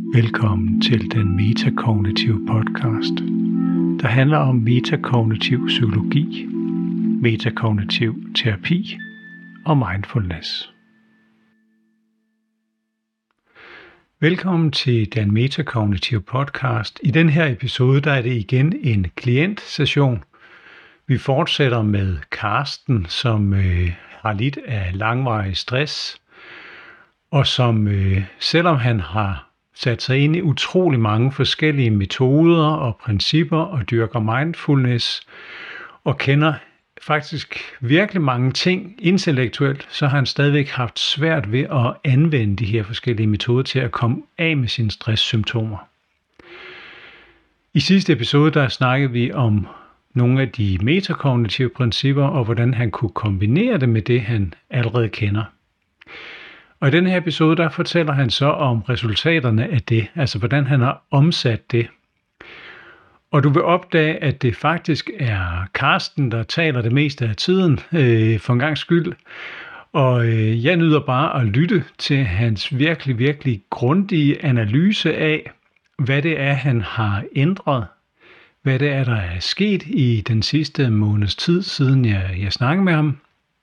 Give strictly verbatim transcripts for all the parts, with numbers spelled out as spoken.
Velkommen til den metakognitive podcast, der handler om metakognitiv psykologi, metakognitiv terapi og mindfulness. Velkommen til den metakognitive podcast. I den her episode der er det igen en klientsession. Vi fortsætter med Carsten, som øh, har lidt af langvarig stress, og som øh, selvom han har sat sig ind i utrolig mange forskellige metoder og principper og dyrker mindfulness og kender faktisk virkelig mange ting intellektuelt, så har han stadigvæk haft svært ved at anvende de her forskellige metoder til at komme af med sine stresssymptomer. I sidste episode der snakkede vi om nogle af de metakognitive principper og hvordan han kunne kombinere det med det, han allerede kender. Og i den her episode, der fortæller han så om resultaterne af det, altså hvordan han har omsat det. Og du vil opdage, at det faktisk er Carsten, der taler det meste af tiden, øh, for en gangs skyld. Og øh, jeg nyder bare at lytte til hans virkelig, virkelig grundige analyse af, hvad det er, han har ændret. Hvad det er, der er sket i den sidste måneds tid, siden jeg, jeg snakkede med ham.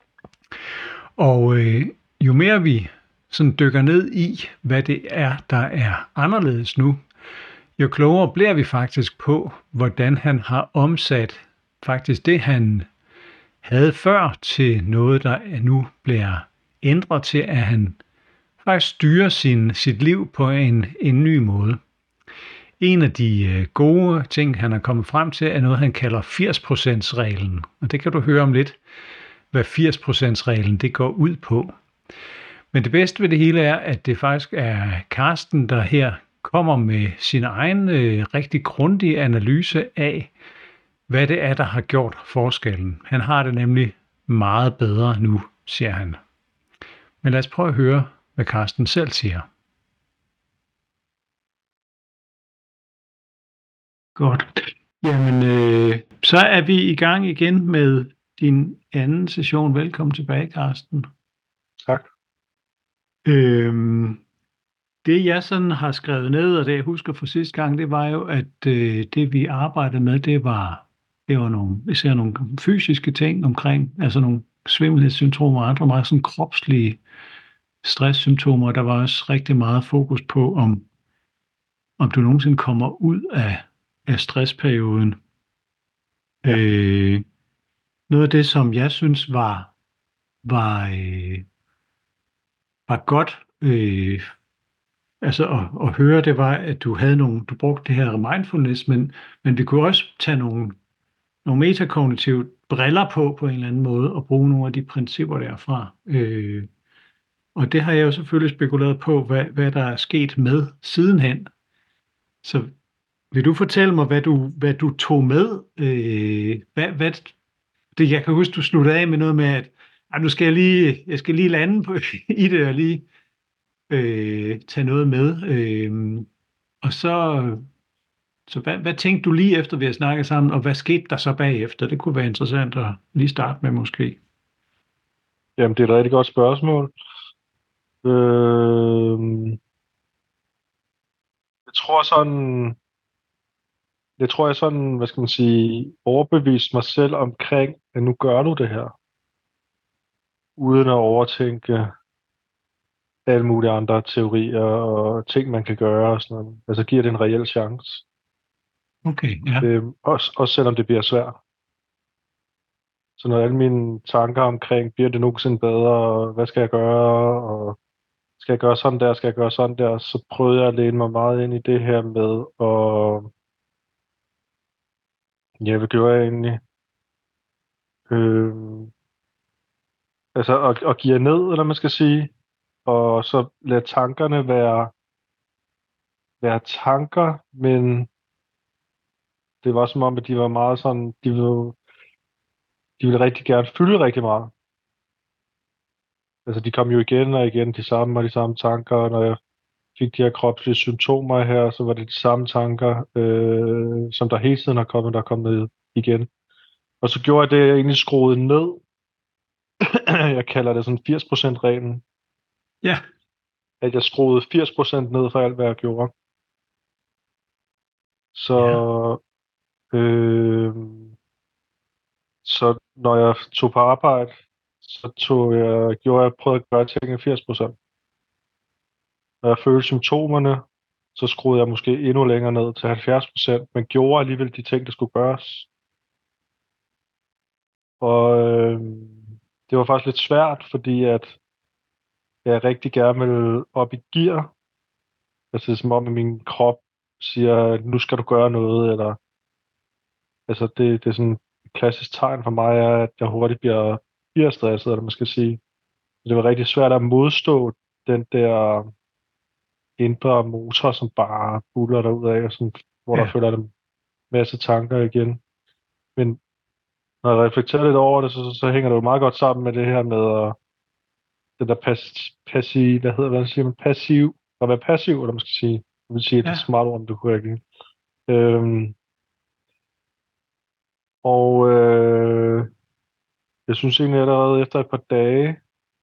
Og øh, jo mere vi sådan dykker ned i, hvad det er, der er anderledes nu, jo klogere bliver vi faktisk på, hvordan han har omsat faktisk det, han havde før, til noget, der nu bliver ændret til, at han faktisk styrer sin, sit liv på en, en ny måde. En af de gode ting, han er kommet frem til, er noget, han kalder firs procent reglen. Og det kan du høre om lidt, hvad firs procent reglen det går ud på. Men det bedste ved det hele er, at det faktisk er Carsten, der her kommer med sin egen øh, rigtig grundige analyse af, hvad det er, der har gjort forskellen. Han har det nemlig meget bedre nu, siger han. Men lad os prøve at høre, hvad Carsten selv siger. Godt. Jamen, øh, så er vi i gang igen med din anden session. Velkommen tilbage, Carsten. Tak. Øhm, det jeg sådan har skrevet ned, og det jeg husker fra sidste gang, det var jo, at øh, det vi arbejdede med, det var, det var nogle, især nogle fysiske ting omkring, altså nogle svimmelhedssymptomer og andre meget sådan kropslige stresssymptomer. Der var også rigtig meget fokus på, om, om du nogensinde kommer ud af, af stressperioden. Ja. Øh, noget af det, som jeg synes var, var øh, var godt øh, altså at, at høre, det var, at du havde nogle, du brugte det her mindfulness, men, men vi kunne også tage nogle, nogle metakognitive briller på, på en eller anden måde, og bruge nogle af de principper derfra. Øh, og det har jeg jo selvfølgelig spekuleret på, hvad, hvad der er sket med sidenhen. Så vil du fortælle mig, hvad du, hvad du tog med? Øh, hvad, hvad, det, jeg kan huske, du sluttede af med noget med, at Ej, nu skal jeg lige, jeg skal lige lande på, i det og lige øh, tage noget med. Øh, og så, så hvad, hvad tænkte du lige efter, vi har snakket sammen, og hvad skete der så bagefter? Det kunne være interessant at lige starte med måske. Jamen, det er et rigtig godt spørgsmål. Øh, jeg tror sådan, jeg tror jeg sådan, hvad skal man sige, overbeviste mig selv omkring, at nu gør du det her. Uden at overtænke alle mulige andre teorier og ting, man kan gøre og sådan noget. Altså giver det en reel chance. Okay, ja. Øhm, også, også selvom det bliver svært. Så når alle mine tanker omkring, bliver det nogensinde bedre, hvad skal jeg gøre, og skal jeg gøre sådan der, skal jeg gøre sådan der, så prøvede jeg at læne mig meget ind i det her med, og ja, hvad gjorde jeg egentlig? Øhm, altså at, at give ned, eller man skal sige, og så lade tankerne være, være tanker, men det var som om, at de var meget sådan, de ville, de ville rigtig gerne fylde rigtig meget. Altså de kom jo igen og igen, de samme og de samme tanker, og når jeg fik de her kropslige symptomer her, så var det de samme tanker, øh, som der hele tiden har kommet, der er kommet igen. Og så gjorde jeg det, jeg egentlig skruede ned. Jeg kalder det sådan firs procent reglen. Ja. At jeg skruede firs procent ned for alt, hvad jeg gjorde. Så, Ja. øh, så når jeg tog på arbejde, så tog jeg, gjorde jeg, prøvede at gøre tingene firs procent. Når jeg følte symptomerne, så skruede jeg måske endnu længere ned til halvfjerds procent, men gjorde alligevel de ting, der skulle gøres. Og øh, det var faktisk lidt svært, fordi at jeg rigtig gerne ville op i gear. Altså det er som om, at min krop siger, nu skal du gøre noget, eller altså det, det er sådan et klassisk tegn for mig, er, at jeg hurtigt bliver, bliver stresset, eller man skal sige. Det var rigtig svært at modstå den der indre motor, som bare buller derudad, sådan, hvor der Ja. følger en masse tanker igen. Men når jeg reflekterer lidt over det, så, så, så hænger det jo meget godt sammen med det her med uh, den der pas, passiv, hvad hedder hvad siger man, passiv, at være passiv, eller man skal sige, jeg vil sige, at det er Ja. et smart ord, om du kunne ikke. Øhm, og øh, jeg synes egentlig allerede efter et par dage,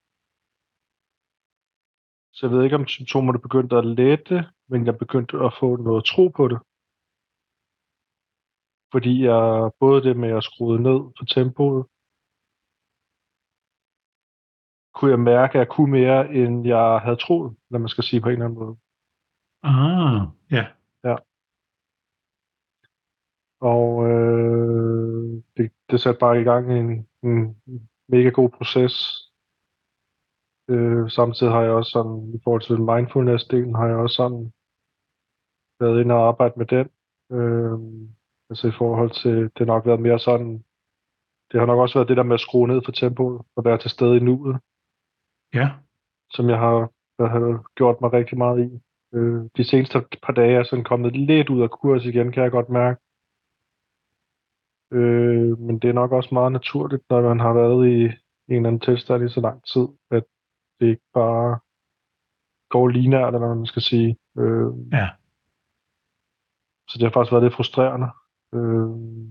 så jeg ved ikke, om symptomerne begyndte at lette, men jeg begyndte at få noget tro på det. Fordi jeg, både det med at skrue ned på tempoet, kunne jeg mærke, at jeg kunne mere, end jeg havde troet, når man skal sige på en eller anden måde. Ah, ja. Ja. Og øh, det, det satte bare i gang en, en mega god proces. Øh, samtidig har jeg også sådan, i forhold til mindfulness-delen, har jeg også sådan været inde og arbejde med den. Øh, altså i forhold til, det har nok været mere sådan, det har nok også været det der med at skrue ned for tempoet, og være til stede i nuet, Ja. som jeg har, jeg har gjort mig rigtig meget i. Øh, de seneste par dage er jeg sådan kommet lidt ud af kurs igen, kan jeg godt mærke. Øh, men det er nok også meget naturligt, når man har været i en eller anden tilstand i så lang tid, at det ikke bare går linært, eller hvad man skal sige. Øh, Ja. så det har faktisk været lidt frustrerende øh,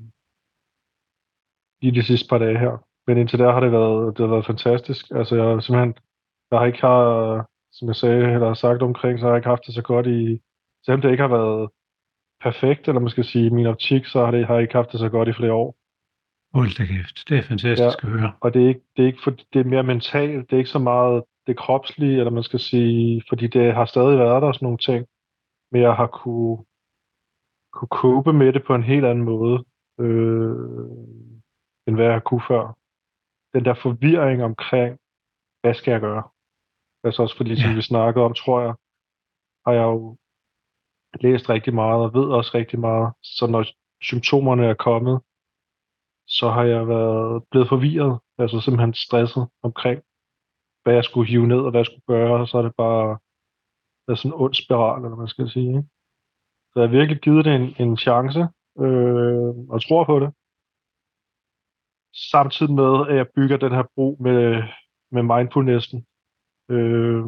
i de sidste par dage her. Men indtil der har det været, det har været fantastisk. Altså jeg har simpelthen, jeg har ikke har, som jeg sagde, eller har sagt omkring, så har jeg ikke haft det så godt i, selvom det ikke har været perfekt, eller man skal sige, i min optik, så har, det, har jeg ikke haft det så godt i flere år. Hold da kæft. Det er Ja, fantastisk at høre. og det er ikke, det er ikke for, det er mere mentalt, det er ikke så meget det kropslige, eller man skal sige, fordi det har stadig været der og sådan nogle ting, men jeg har kunne, kunne cope med det på en helt anden måde, øh, end hvad jeg kunne før. Den der forvirring omkring, hvad skal jeg gøre? Altså også fordi, som Ja. vi snakkede om, tror jeg, har jeg jo læst rigtig meget og ved også rigtig meget, så når symptomerne er kommet, så har jeg været blevet forvirret, altså simpelthen stresset omkring, hvad jeg skulle hive ned, og hvad jeg skulle gøre, og så er det bare været sådan en ond spiral, eller hvad man skal sige. Ikke? Så jeg har virkelig givet det en, en chance, øh, og tror på det. Samtidig med, at jeg bygger den her bro med, med mindfulnessen. Øh,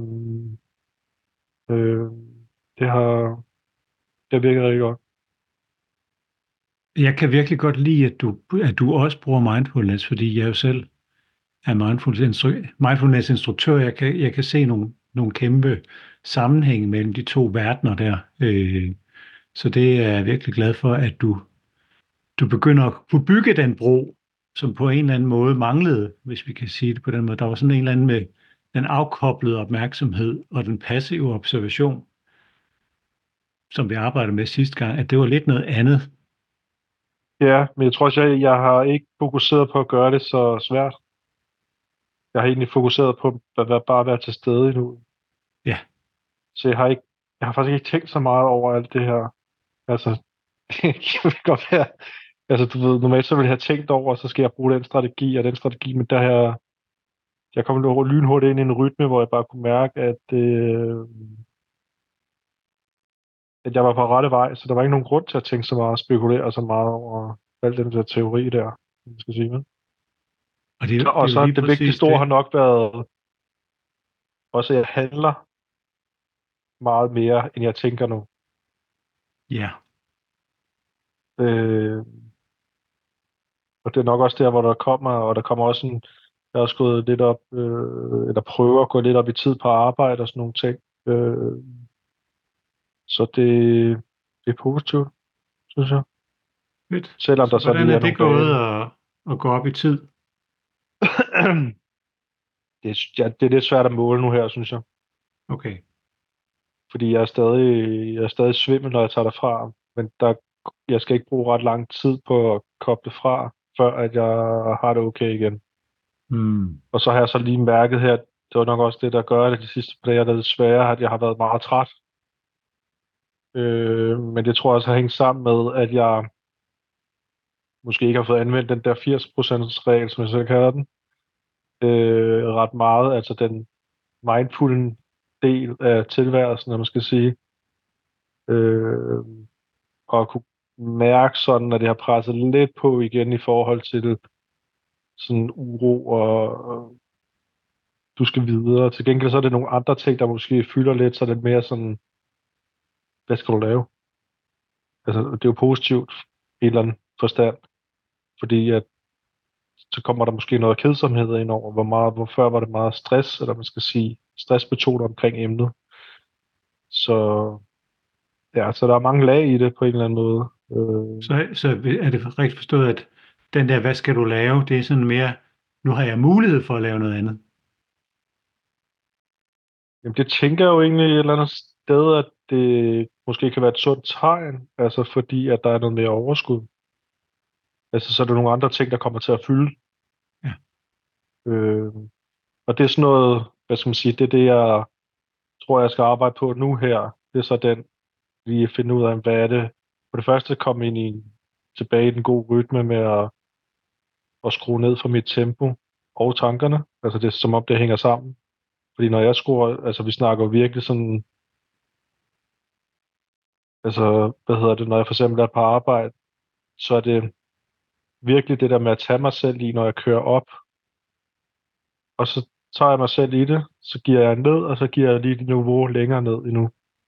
øh, det har det virker rigtig godt. Jeg kan virkelig godt lide, at du, at du også bruger mindfulness, fordi jeg jo selv er mindfulness-instru- mindfulness-instruktør. Jeg kan, jeg kan se nogle, nogle kæmpe sammenhænge mellem de to verdener der. Øh, så det er jeg virkelig glad for, at du, du begynder at kunne bygge den bro, som på en eller anden måde manglede, hvis vi kan sige det på den måde. Der var sådan en eller anden med den afkoblede opmærksomhed og den passive observation, som vi arbejdede med sidste gang, at det var lidt noget andet. Ja, men jeg tror også, jeg, jeg har ikke fokuseret på at gøre det så svært. Jeg har egentlig fokuseret på at være, bare at være til stede nu. Ja, Så jeg har ikke, jeg har faktisk ikke tænkt så meget over alt det her. Altså, det kan godt være. Altså, du ved, normalt så ville jeg have tænkt over, så skal jeg bruge den strategi og den strategi, men der her, jeg kom lynhurtigt ind i en rytme, hvor jeg bare kunne mærke, at, øh, at jeg var på rette vej, så der var ikke nogen grund til at tænke så meget og spekulere så meget over al den der teori der, man skal sige. Men. og det, er- det Og er jo så lige det præcis vigtigste ord har det. nok været, også at jeg handler meget mere, end jeg tænker nu. Ja, Øh, og det er nok også der, hvor der kommer, og der kommer også en, jeg har også gået lidt op, øh, eller prøver at gå lidt op i tid på arbejde og sådan nogle ting. Øh, så det, det er positivt. synes jeg. Fedt. Selvom der Så så hvordan lige er er det nogle gået dage. at, at gå op i tid? det, er, ja, det er lidt svært at måle nu her, synes jeg. Okay. Fordi jeg er stadig, jeg er stadig svimmel, når jeg tager det fra. Men der, jeg skal ikke bruge ret lang tid på at koble fra, før at jeg har det okay igen. Hmm. Og så har jeg så lige mærket her, det var nok også det, der gør det de sidste par dage, der er lidt svære, at jeg har været meget træt. Øh, men det tror jeg også har hængt sammen med, at jeg måske ikke har fået anvendt den der firs procent regel, som jeg så kalder den, øh, ret meget. Altså den mindful del af tilværelsen, når man skal sige. Øh, og kunne mærke sådan, at det har presset lidt på igen i forhold til sådan uro og, og du skal videre. Til gengæld så er det nogle andre ting, der måske fylder lidt, så er det mere sådan, hvad skal du lave? Altså, det er jo positivt i en eller anden forstand, fordi at så kommer der måske noget kedsomhed ind over, hvor meget, hvor før var det meget stress, eller man skal sige, stressbetonet omkring emnet. Så ja, så der er mange lag i det på en eller anden måde. Øh, Så, så er det rigtigt forstået, at den der, hvad skal du lave, det er sådan mere, nu har jeg mulighed for at lave noget andet. jamen det tænker jeg jo egentlig et eller andet sted, at det måske kan være et sundt tegn, altså fordi at der er noget mere overskud. Altså så er der nogle andre ting, der kommer til at fylde. Ja. Øh, og det er sådan noget, hvad skal man sige, det er det, jeg tror, jeg skal arbejde på nu her. Det er så den, lige at finde ud af, hvad er det. For det første komme ind i en, tilbage i den gode rytme med at, at skrue ned for mit tempo og tankerne. Altså det er som om, det hænger sammen. Fordi når jeg skruer, altså vi snakker virkelig sådan, altså hvad hedder det, når jeg for eksempel er på arbejde, så er det virkelig det der med at tage mig selv i, når jeg kører op, og så tager jeg mig selv i det, så giver jeg ned, og så giver jeg lige det niveau længere ned endnu.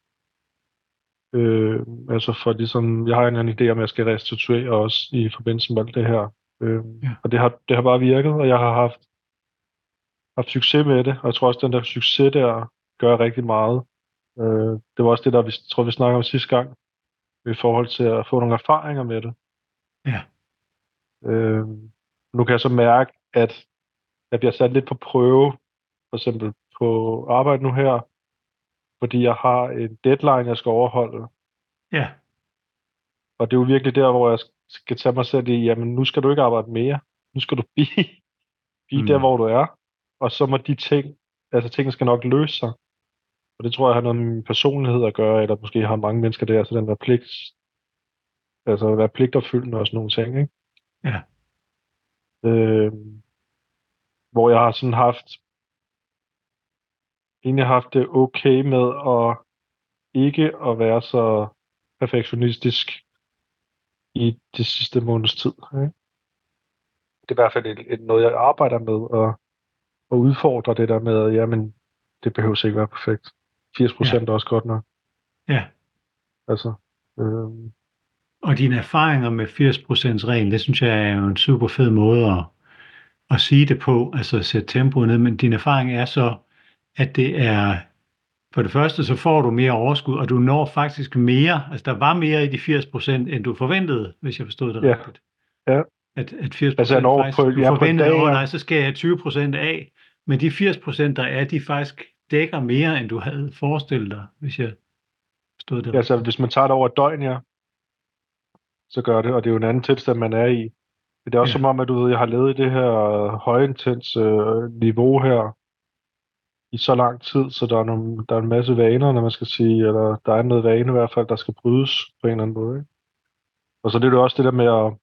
Øh, altså for ligesom, jeg har en eller anden idé om, at jeg skal restituere også i forbindelse med alt det her. Øh, Ja. og det har, det har bare virket, og jeg har haft, haft succes med det, og jeg tror også, at den der succes der gør rigtig meget. Øh, det var også det, der vi tror, vi snakkede om sidste gang, i forhold til at få nogle erfaringer med det. Ja. Øh, nu kan jeg så mærke, at jeg bliver sat lidt på prøve, for eksempel på arbejde nu her, fordi jeg har en deadline, jeg skal overholde. Ja. Og det er jo virkelig der, hvor jeg skal tage mig selv i, jamen nu skal du ikke arbejde mere. Nu skal du blive, blive Mm. der, hvor du er. Og så må de ting, altså tingene skal nok løse sig. Og det tror jeg har noget med min personlighed at gøre, eller måske har mange mennesker der, så den der pligt, altså at være pligtopfyldende og sådan nogle ting, ikke? Ja. Øh, hvor jeg har sådan haft, egentlig haft det okay med at ikke at være så perfektionistisk i det sidste måneds tid. Ikke? Det er i hvert fald et, et, noget, jeg arbejder med, at, at udfordre det der med, at jamen, det behøver ikke være perfekt. firs procent Ja. er også godt nok. Ja. Altså, øh, Og dine erfaringer med firs procent reglen, det synes jeg er jo en super fed måde at, at sige det på, altså at sætte tempoet ned, men din erfaring er så, at det er, for det første, så får du mere overskud, og du når faktisk mere, altså der var mere i de firs procent, end du forventede, hvis jeg forstod det ja, rigtigt. ja. At, at firs Altså jeg procent når faktisk, på, du ja, på en forventede, dag, åh ja. nej, så skal jeg tyve procent af, men de firs procent, der er, de faktisk dækker mere, end du havde forestillet dig, hvis jeg forstod det Ja, altså rigtigt. hvis man tager det over et døgn, ja, så gør det, og det er jo en anden tilstand, man er i. Men det er også Ja. som om, at du ved, jeg har levet i det her højintens øh, niveau her, i så lang tid, så der er, nogle, der er en masse vaner, når man skal sige, eller der er noget vane i hvert fald, der skal brydes på en eller anden måde. Ikke? Og så det er det også det der med at,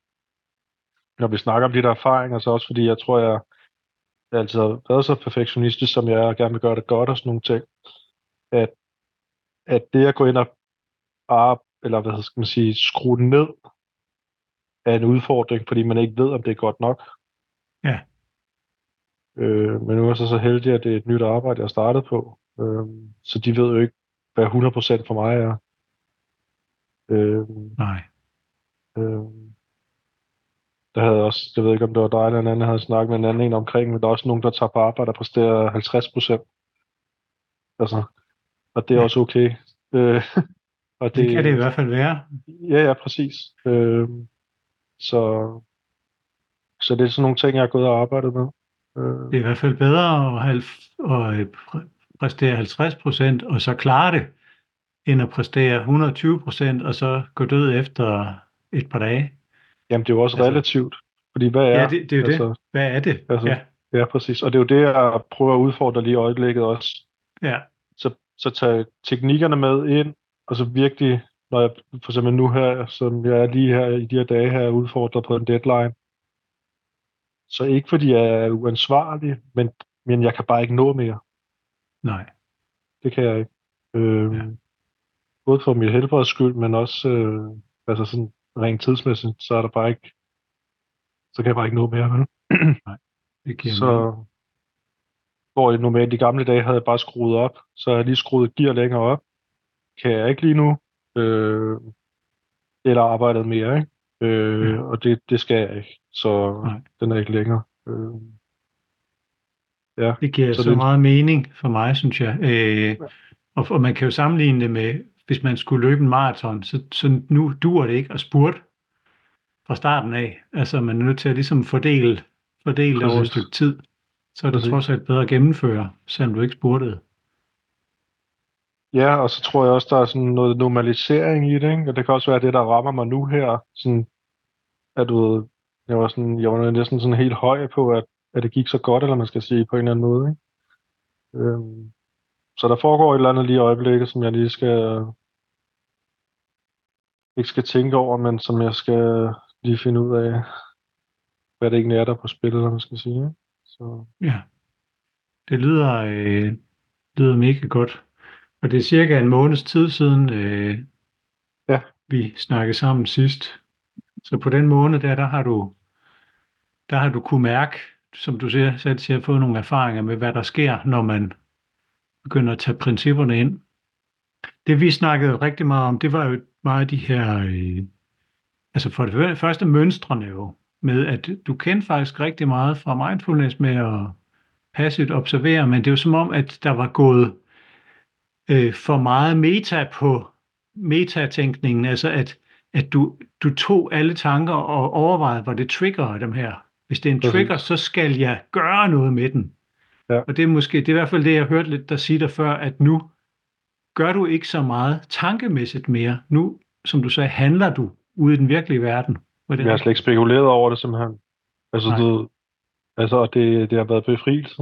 når vi snakker om de der erfaringer, så også fordi jeg tror, jeg, jeg altid har været så perfektionistisk, som jeg er, og gerne vil gøre det godt og sådan nogle ting, at, at det at gå ind og bare, eller hvad skal man sige, skrue den ned, er en udfordring, fordi man ikke ved, om det er godt nok. Ja. Øh, men nu er jeg så så heldig, at det er et nyt arbejde, jeg har startet på. Øh, så de ved jo ikke, hvad hundrede procent for mig er. Øh, Nej. øh, der havde også, jeg ved ikke, om det var dig eller en anden, jeg havde snakket med en anden en omkring, men der er også nogen, der tager på arbejde og præsterer halvtreds procent. Altså, og det er Ja. også okay. Øh, Og Det kan det i det, hvert fald være. ja, ja, præcis. Øh, så, så det er sådan nogle ting, jeg har gået og arbejdet med. Øh, Det er i hvert fald bedre at, have, at øh, præ- præstere halvtreds procent og så klare det, end at præstere et hundrede og tyve procent og så gå død efter et par dage. jamen, det er jo også Altså, relativt. Fordi hvad ja, er, det, det er jo det. altså, Hvad er det? altså, Ja, ja, præcis. Og det er jo det, jeg prøver at udfordre lige i øjeblikket også. ja, Så, så tage teknikkerne med ind, og så virkelig, når jeg for eksempel nu her, som jeg er lige her i de her dage her, er udfordret på en deadline. Så ikke fordi jeg er uansvarlig, men, men jeg kan bare ikke nå mere. nej, Det kan jeg ikke. ja, Øhm, både for mit helbreds skyld, men også øh, altså sådan rent tidsmæssigt, så er der bare ikke, så kan jeg bare ikke nå mere. Vel? nej, det giver mening. Så hvor jeg normalt i gamle dage havde jeg bare skruet op, så har jeg lige skruet gear længere op. Kan jeg ikke lige nu. Øh, eller arbejdet mere, ikke? Øh, Ja, og det, det skal jeg ikke. Så nej. den er ikke længere. Øh, ja, Det giver så så det meget mening for mig, synes jeg. Øh, og, og man kan jo sammenligne det med, hvis man skulle løbe en maraton, så, så nu dur det ikke at spurte fra starten af. Altså man er nødt til at ligesom fordele, fordele det over et præcis, stykke tid. Så er det præcis. trods alt bedre at gennemføre, selvom du ikke spurtede. Ja, og så tror jeg også, der er sådan noget normalisering i det, ikke? Og det kan også være det, der rammer mig nu her. Sådan, at du ved, jeg var, sådan, jeg var næsten sådan helt høj på, at, at det gik så godt, eller man skal sige, på en eller anden måde, ikke? Øhm, så der foregår et eller andet lige i øjeblikket, som jeg lige skal, ikke skal tænke over, men som jeg skal lige finde ud af, hvad det egentlig er, der er på spil, eller man skal sige, ikke? Så Ja, det lyder, øh, lyder mega godt. Og det er cirka en måneds tid siden, øh, ja, vi snakkede sammen sidst. Så på den måned der, der har du, der har du kunne mærke, som du siger, selv siger, fået nogle erfaringer med, hvad der sker, når man begynder at tage principperne ind. Det vi snakkede rigtig meget om, det var jo meget de her, øh, altså for det første mønstrene jo, med at du kendte faktisk rigtig meget fra mindfulness med at passivt observere, men det er jo som om, at der var gået øh, for meget meta på metatænkningen, altså at, at du, du tog alle tanker og overvejede, hvor det trigger dem her. Hvis det er en trigger, præcis. så skal jeg gøre noget med den. Ja, Og det er måske, det er i hvert fald det, jeg har hørt lidt der sige der før, at nu gør du ikke så meget tankemæssigt mere. Nu, som du sagde, handler du ude i den virkelige verden. Var det jeg har slet rigtigt? ikke spekuleret over det, simpelthen. Altså, Nej. du, altså og det, det har været befrielse.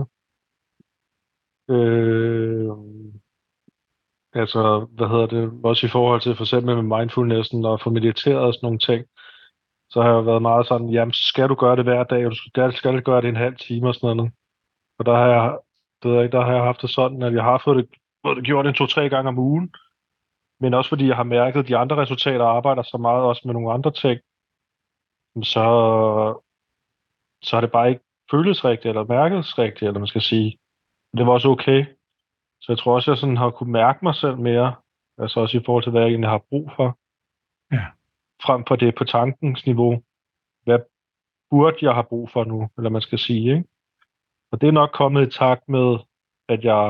Øh, altså, hvad hedder det, også i forhold til for eksempel med mindfulnessen og få mediteret og sådan nogle ting, så har jeg været meget sådan, jamen, så skal du gøre det hver dag, og du skal, skal gøre det en halv time og sådan noget. Og der har jeg, det ved jeg ikke, der har jeg haft det sådan, at jeg har fået det, fået det gjort en to-tre gange om ugen, men også fordi jeg har mærket, at de andre resultater arbejder så meget også med nogle andre ting, så, så har det bare ikke føles rigtigt, eller mærkes rigtigt, eller man skal sige. Det var også okay. Så jeg tror også, jeg sådan har kunne mærke mig selv mere, altså også i forhold til, hvad jeg egentlig har brug for, Ja. frem for det på tankens niveau. Hvad burde jeg have brug for nu, eller man skal sige, ikke? Og det er nok kommet i takt med, at jeg,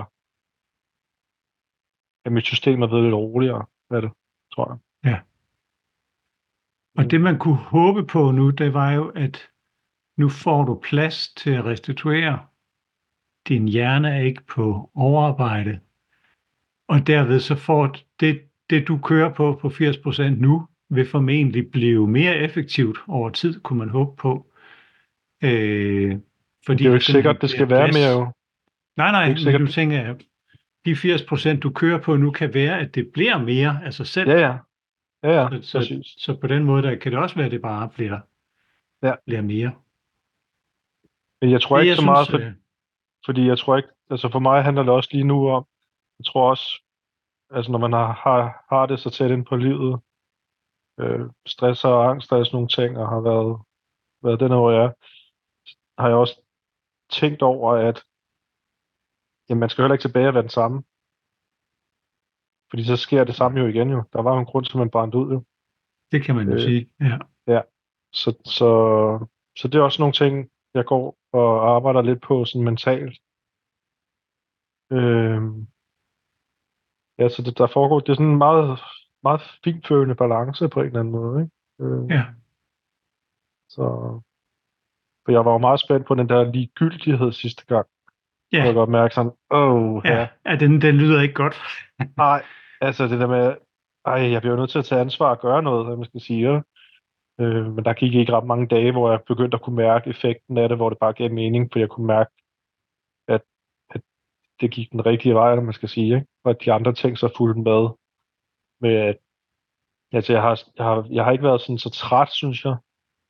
at mit system er blevet lidt roligere af det, tror jeg. Ja. Og det man kunne håbe på nu, det var jo, at nu får du plads til at restituere. Din hjerne er ikke på overarbejde. Og derved så får det, det du kører på på firs procent nu, vil formentlig blive mere effektivt over tid, kunne man håbe på. Øh, Men det fordi er jo der ikke simpelthen sikkert, det bliver skal være mere plads. jo. Nej, Det er nej, ikke men sikkert. du tænker, at de firs procent, du kører på nu, kan være, at det bliver mere af sig selv. Ja, ja. Ja, ja, Så, så, præcis. så på den måde, der kan det også være, at det bare bliver, Ja. bliver mere. Men jeg tror Det, ikke jeg så meget, synes, for, øh, fordi jeg tror ikke, altså for mig handler det også lige nu om, jeg tror også, altså når man har, har, har det så tæt ind på livet, øh, stress og angst og sådan nogle ting, og har været, været den, hvor jeg er, har jeg også tænkt over, at jamen, man skal heller ikke tilbage og være den samme. Fordi så sker det samme jo igen jo. Der var jo en grund til, at man brændte ud jo. det kan man jo Øh, sige. Ja. ja. Så, så, så det er også nogle ting, jeg går og arbejder lidt på sådan mentalt. Øh, ja, så det, der foregår, det er sådan meget meget finfølende balance på en eller anden måde, ikke? Øh, Ja. så, for jeg var jo meget spændt på den der ligegyldighed sidste gang. Ja. Jeg kunne godt mærke sådan, åh, Ja. ja. Ja, den, den lyder ikke godt. Ej, altså det der med, ej, jeg bliver jo nødt til at tage ansvar og gøre noget, hvad man skal sige. Ja. Øh, men der gik ikke ret mange dage, hvor jeg begyndte at kunne mærke effekten af det, hvor det bare gav mening, for jeg kunne mærke, at, at det gik den rigtige vej, man skal sige, ikke? Og at de andre ting så fulgte med. Med at, altså jeg har, jeg, har, jeg har ikke været sådan så træt, synes jeg.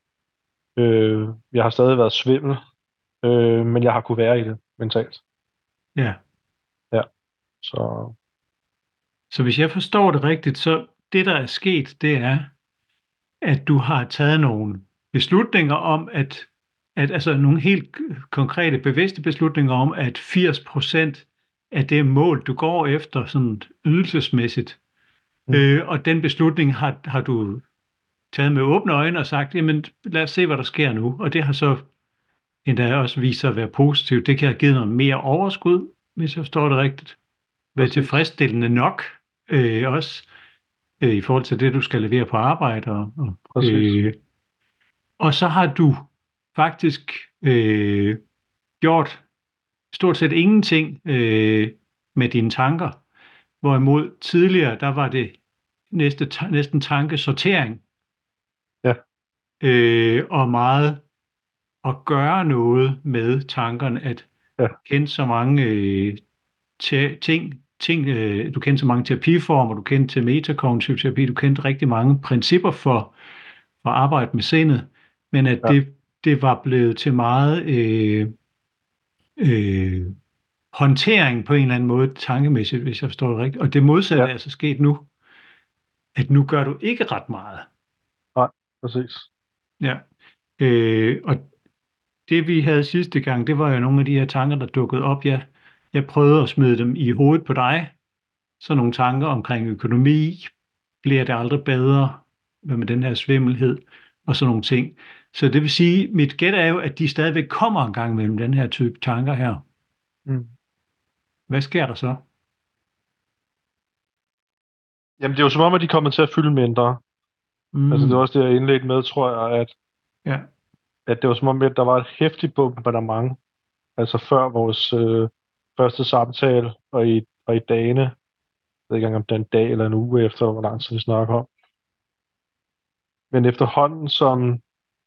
Øh, jeg har stadig været svimmel, øh, men jeg har kunne være i det mentalt. Ja. Ja, så... Så hvis jeg forstår det rigtigt, så det, der er sket, det er, at du har taget nogle beslutninger om, at, at altså nogle helt konkrete, bevidste beslutninger om, at firs procent af det mål, du går efter, sådan ydelsesmæssigt, mm. øh, og den beslutning har, har du taget med åbne øjne og sagt, jamen lad os se, hvad der sker nu. Og det har så endda også vist sig at være positivt. Det kan have givet noget mere overskud, hvis jeg forstår det rigtigt. Være tilfredsstillende nok, øh, også øh, i forhold til det, du skal levere på arbejde. Og, og, øh, og så har du faktisk øh, gjort stort set ingenting øh, med dine tanker. Hvorimod tidligere, der var det næste, næsten tankesortering. Ja. Øh, og meget at gøre noget med tankerne, at ja. kende så mange øh, te- ting, ting øh, du kendte så mange terapiformer, du kendte til metakognitiv terapi, du kendte rigtig mange principper for, for at arbejde med sindet, men at ja. det, det var blevet til meget øh, øh, håndtering på en eller anden måde, tankemæssigt, hvis jeg forstår det rigtigt. Og det modsatte ja. er altså sket nu, at nu gør du ikke ret meget. Nej, præcis. Ja, øh, og det vi havde sidste gang, det var jo nogle af de her tanker, der dukkede op. Jeg, jeg prøvede at smide dem i hovedet på dig. Så nogle tanker omkring økonomi. Bliver det aldrig bedre? Hvad med den her svimmelhed? Og sådan nogle ting. Så det vil sige, mit gæt er jo, at de stadigvæk kommer en gang mellem den her type tanker her. Mm. Hvad sker der så? Jamen det er jo som om, at de kommer til at fylde mindre. Mm. Altså det er også det, jeg indledte med, tror jeg, at, ja. at det var som om, at der var et hæftigt bombardement. Altså før vores øh, første samtale, og i, og i dagene, jeg ved ikke engang om det er en dag eller en uge efter, hvor lang tid vi snakker om. Men efterhånden, som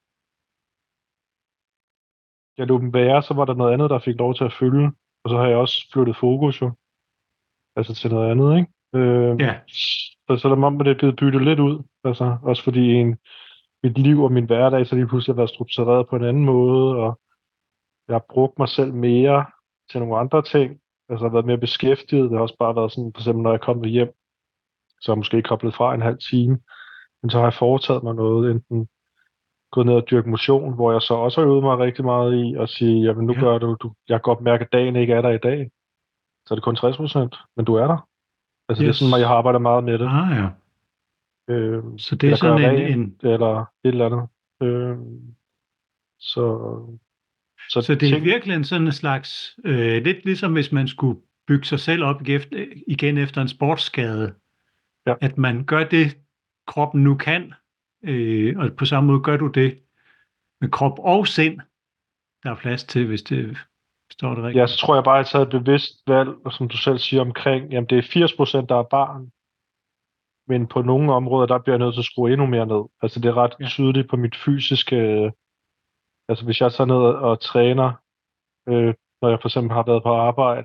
jeg lod dem være, så var der noget andet, der fik lov til at fylde. Og så har jeg også flyttet fokus jo. Altså til noget andet, ikke? Øh, ja. Så, så er det om, at det er blevet byttet lidt ud. Altså også fordi en, mit liv og min hverdag, så lige pludselig har været struktureret på en anden måde, og jeg har brugt mig selv mere til nogle andre ting. Altså jeg har været mere beskæftiget. Det har også bare været sådan, for eksempel når jeg er kommet hjem, så er jeg måske koblet fra en halv time. Men så har jeg foretaget mig noget, enten gået ned og dyrke motion, hvor jeg så også har øvet mig rigtig meget i at sige, jamen nu ja. gør du, du, jeg kan godt mærke, at dagen ikke er der i dag. Så er det kun tres procent, men du er der. Altså yes. Det er sådan, at jeg har arbejdet meget med det. Ah ja. Øh, så det er sådan en, rent, en... Eller et eller andet. Øh, så, så, så det er ting... virkelig sådan en slags, øh, lidt ligesom hvis man skulle bygge sig selv op igen efter en sportsskade. Ja. At man gør det, kroppen nu kan, øh, og på samme måde gør du det med krop og sind, der er plads til, hvis det står det rigtigt. Ja, så tror jeg bare, at jeg har taget et bevidst valg, og som du selv siger omkring, jamen det er firs procent, der er barn, men på nogle områder, der bliver jeg nødt til at skrue endnu mere ned. Altså det er ret ja. tydeligt på mit fysiske, altså hvis jeg tager ned og træner, øh, når jeg for eksempel har været på arbejde,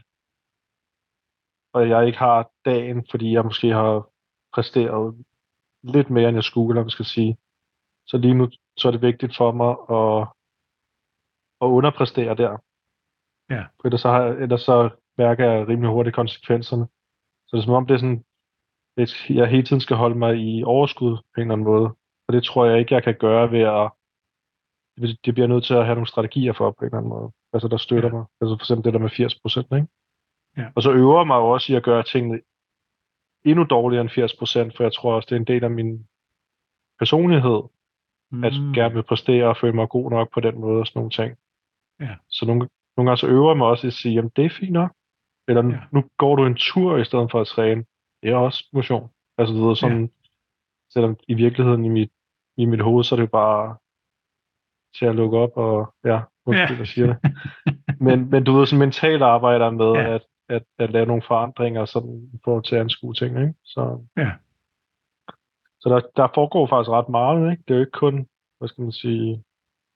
og jeg ikke har dagen, fordi jeg måske har præsteret lidt mere, end jeg skulle, eller man skal sige. Så lige nu, så er det vigtigt for mig at, at underpræstere der. Ja. For ellers så, har, ellers så mærker jeg rimelig hurtigt konsekvenserne. Så det er som om, det er sådan, at jeg hele tiden skal holde mig i overskud på en eller anden måde. Og det tror jeg ikke, jeg kan gøre ved at, det bliver nødt til at have nogle strategier for på en eller anden måde. Altså der støtter ja. mig. Altså for eksempel det der med firs procent, ikke? Ja. Og så øver jeg mig jo også i at gøre tingene endnu dårligere end firs procent, for jeg tror også, det er en del af min personlighed, mm. at gerne vil præstere og føle mig god nok på den måde og sådan nogle ting. Ja. Så nogle, nogle gange så øver jeg mig også i at sige, jamen det er fint nok. Eller ja. nu går du en tur i stedet for at træne. Det er også motion. Altså, du ved, Ja. sådan, selvom i virkeligheden i mit, i mit hoved, så er det bare til at lukke op, og ja, Ja. undskyld, jeg siger det. Men, men du ved, sådan mentalt arbejder jeg med Ja. at, at, at lave nogle forandringer, sådan i forhold til at anskue ting, ikke? Så, Ja. så der, der foregår faktisk ret meget, ikke? Det er jo ikke kun, hvad skal man sige,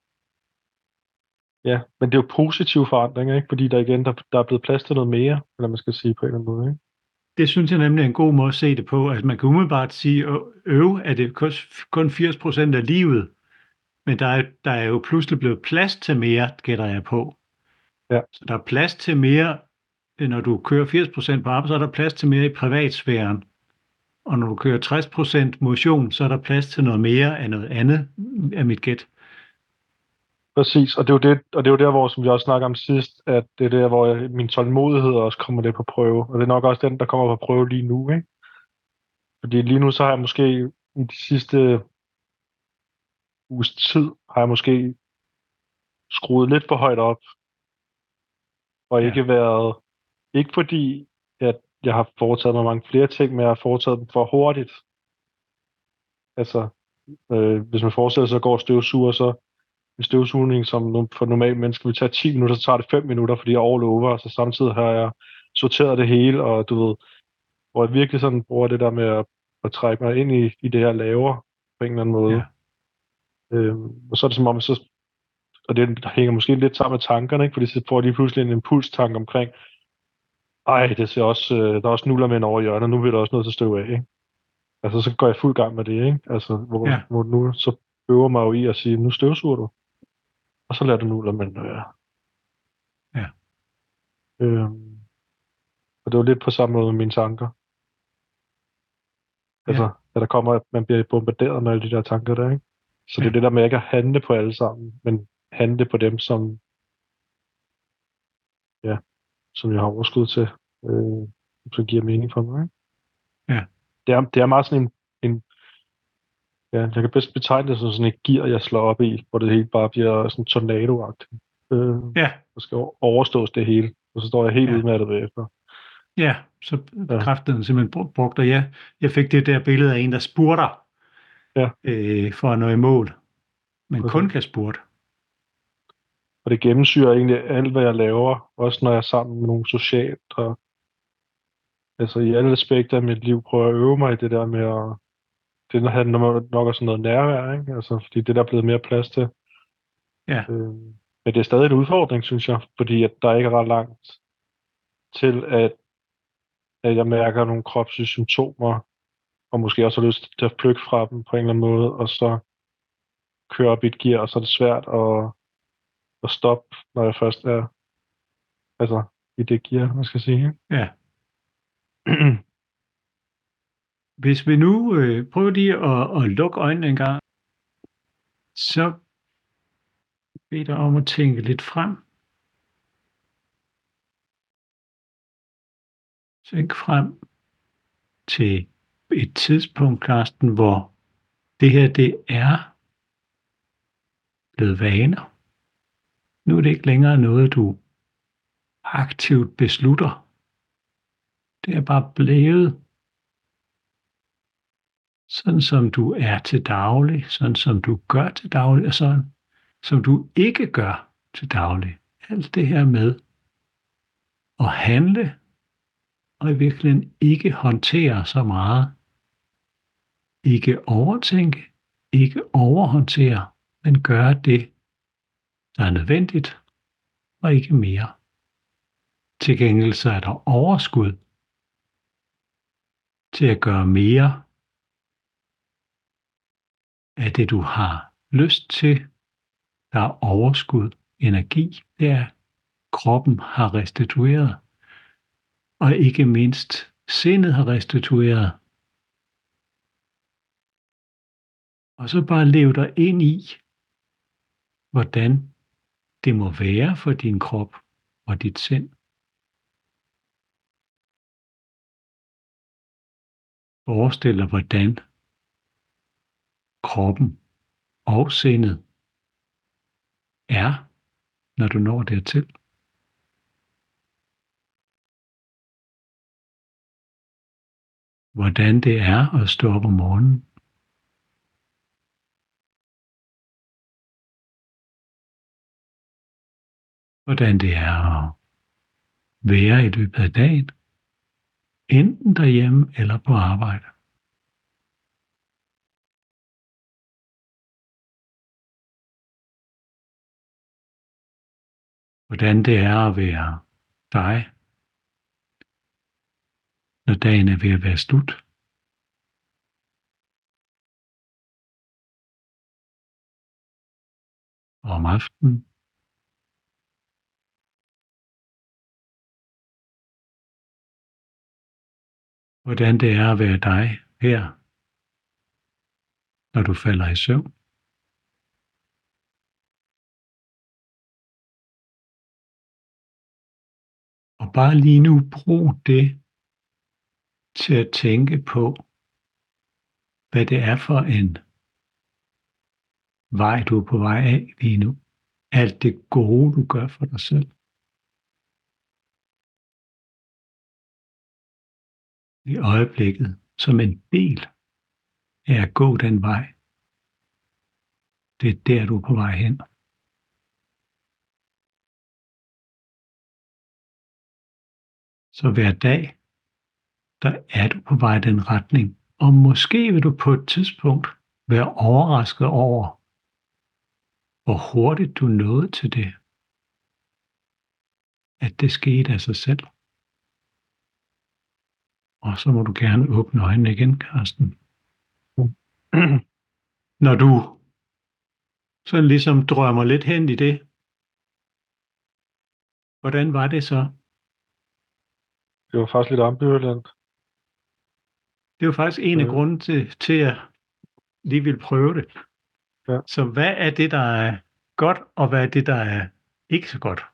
ja, men det er jo positive forandringer, ikke? Fordi der igen, der, der er blevet plads til noget mere, eller man skal sige på en eller anden måde, ikke? Det synes jeg nemlig er en god måde at se det på. Altså man kan umiddelbart sige, at øve er det kun kun firs procent af livet, men der er, der er jo pludselig blevet plads til mere, gætter jeg på. Ja, Så der er plads til mere, når du kører firs procent på arbejde, så er der plads til mere i privatsfæren. Og når du kører tres procent motion, så er der plads til noget mere af noget andet, af mit gæt. præcis. Og det er jo det, og det er jo der, hvor, som vi også snakker om sidst, at det er der, hvor jeg, min tålmodighed også kommer lidt på prøve. Og det er nok også den, der kommer på prøve lige nu, ikke? Fordi lige nu, så har jeg måske i de sidste uges tid, har jeg måske skruet lidt for højt op, og Ja, ikke været, ikke fordi, at jeg har foretaget mig mange flere ting, men jeg har foretaget dem for hurtigt. Altså, øh, hvis man forestiller sig, at går støvsuger, så en støvsugning, som no- for normalt mennesker vil tage ti minutter, så tager det fem minutter, fordi jeg all over, så samtidig har jeg sorteret det hele, og du ved, hvor jeg virkelig sådan bruger det der med at, at trække mig ind i, i det her laver, på en eller anden måde. ja, Øhm, og så er det som om, så, og det hænger måske lidt sammen med tankerne, ikke? Fordi så får de pludselig en impulstank omkring, ej, det ser også, øh, der er også nullermænd over i hjørnet, nu vil der også noget til støv af, ikke? Altså, så går jeg fuld gang med det, ikke? Altså, hvor, ja, hvor nu, så øver mig jo i at sige, nu støvsuger du, og så lader du nullermænd være. ja, Øhm, og det var lidt på samme måde med mine tanker. Altså, ja, at der kommer, at man bliver bombarderet med alle de der tanker der, ikke? Så det er ja, det der med ikke at handle på alle sammen, men handle på dem, som, ja, som jeg har overskud til, øh, som giver mening for mig, ikke? ja, Det er, det er meget sådan en, en, ja, jeg kan bedst betegne det som sådan et gear, jeg slår op i, hvor det hele bare bliver sådan tornado-agtigt. Øh, ja, der skal overstås det hele, og så står jeg helt ja, udmattet bagefter. ja. Så Ja, kræften simpelthen bru- brugt, og ja, jeg fik det der billede af en, der spurter ja, øh, for at nå i mål, men kun præcis. kan spurte. Og det gennemsyrer egentlig alt, hvad jeg laver, også når jeg er sammen med nogen socialt, og altså i alle aspekter af mit liv prøver jeg at øve mig i det der med at, det handler nok også om noget nærvær, ikke? Altså, fordi det der er blevet mere plads til. Ja, Øh, men det er stadig en udfordring, synes jeg, fordi at der ikke er ret langt til, at, at jeg mærker nogle kropslige symptomer, og måske også har lyst til at flygte fra dem på en eller anden måde, og så køre op i et gear, og så er det svært at, at stoppe, når jeg først er altså, i det gear, man skal sige. ja. Hvis vi nu øh, prøver lige at, at lukke øjnene en gang, så beder jeg dig om at tænke lidt frem. Tænk frem til et tidspunkt, Karsten, hvor det her, det er blevet vaner. Nu er det ikke længere noget, du aktivt beslutter. Det er bare blevet sådan, som du er til daglig, sådan som du gør til daglig, og sådan som du ikke gør til daglig. Alt det her med at handle, og i virkeligheden ikke håndtere så meget. Ikke overtænke, ikke overhåndtere, men gøre det, der er nødvendigt, og ikke mere. Til gengæld så er der overskud til at gøre mere af det, du har lyst til. Der er overskud, energi, det er kroppen har restitueret, og ikke mindst sindet har restitueret. Og så bare lev dig ind i, hvordan det må være for din krop og dit sind. Forestil dig, hvordan kroppen og sindet er, når du når dertil. hvordan det er at stå op om morgenen. Hvordan det er at være i løbet af dagen, enten derhjemme eller på arbejde. Hvordan det er at være dig, når dagen er ved at være slut. Og om aftenen. Hvordan det er at være dig her, når du falder i søvn. Og bare lige nu brug det til at tænke på, hvad det er for en vej, du er på vej af lige nu. Alt det gode, du gør for dig selv. I øjeblikket, som en del af at gå den vej. Det er der, du er på vej hen. Så hver dag, der er du på vej i den retning. Og måske vil du på et tidspunkt være overrasket over, hvor hurtigt du nåede til det. At det skete af sig selv. Og så må du gerne åbne øjnene igen, Karsten. Når du sådan ligesom drømmer lidt hen i det, hvordan var det så? Det var faktisk lidt ambivalent. Det var faktisk en af Ja. grunden til, til at jeg lige vil prøve det. Ja. Så hvad er det, der er godt, og hvad er det, der er ikke så godt?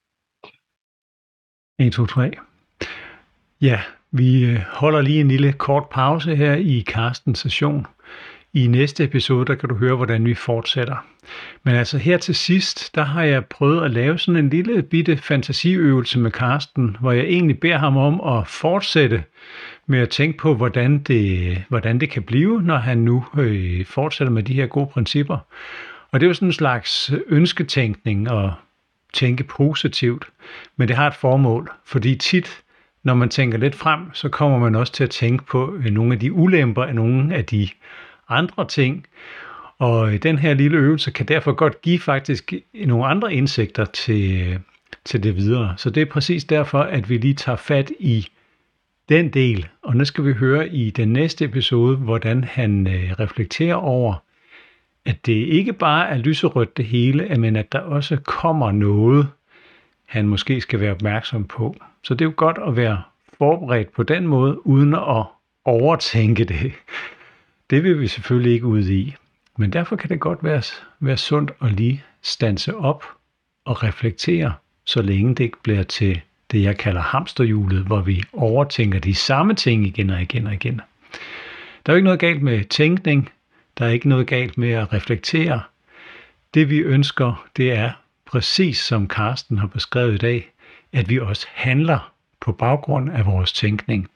en, to, tre. Ja, vi øh, holder lige en lille kort pause her i Karstens session. I næste episode, der kan du høre, hvordan vi fortsætter. Men altså her til sidst, der har jeg prøvet at lave sådan en lille bitte fantasiøvelse med Karsten, hvor jeg egentlig beder ham om at fortsætte med at tænke på, hvordan det, hvordan det kan blive, når han nu øh, fortsætter med de her gode principper. Og det er jo sådan en slags ønsketænkning og tænke positivt, men det har et formål, fordi tit, når man tænker lidt frem, så kommer man også til at tænke på øh, nogle af de ulemper af nogle af de andre ting. Og den her lille øvelse kan derfor godt give faktisk nogle andre indsigter til, til det videre. Så det er præcis derfor, at vi lige tager fat i den del. Og nu skal vi høre i den næste episode, hvordan han øh, reflekterer over, at det ikke bare er lyserødt det hele, men at der også kommer noget, han måske skal være opmærksom på. Så det er jo godt at være forberedt på den måde, uden at overtænke det. Det vil vi selvfølgelig ikke ud i. Men derfor kan det godt være, være sundt at lige standse op og reflektere, så længe det ikke bliver til det, jeg kalder hamsterhjulet, hvor vi overtænker de samme ting igen og igen og igen. Der er jo ikke noget galt med tænkning. Der er ikke noget galt med at reflektere. Det vi ønsker, det er præcis som Karsten har beskrevet i dag, at vi også handler på baggrund af vores tænkning.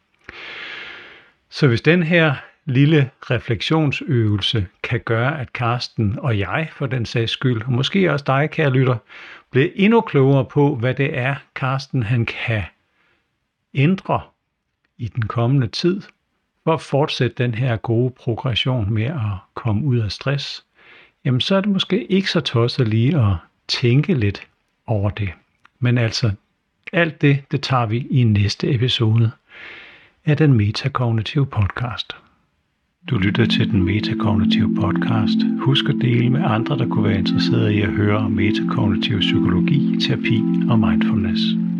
Så hvis den her lille refleksionsøvelse kan gøre, at Karsten og jeg, for den sags skyld, og måske også dig, kære lytter, bliver endnu klogere på, hvad det er, Karsten han kan ændre i den kommende tid, for at fortsætte den her gode progression med at komme ud af stress, jamen så er det måske ikke så tosset lige at tænke lidt over det. Men altså, alt det, det tager vi i næste episode af den Metakognitive podcast. Du lytter til den Metakognitive podcast. Husk at dele med andre, der kunne være interesserede i at høre om metakognitiv psykologi, terapi og mindfulness.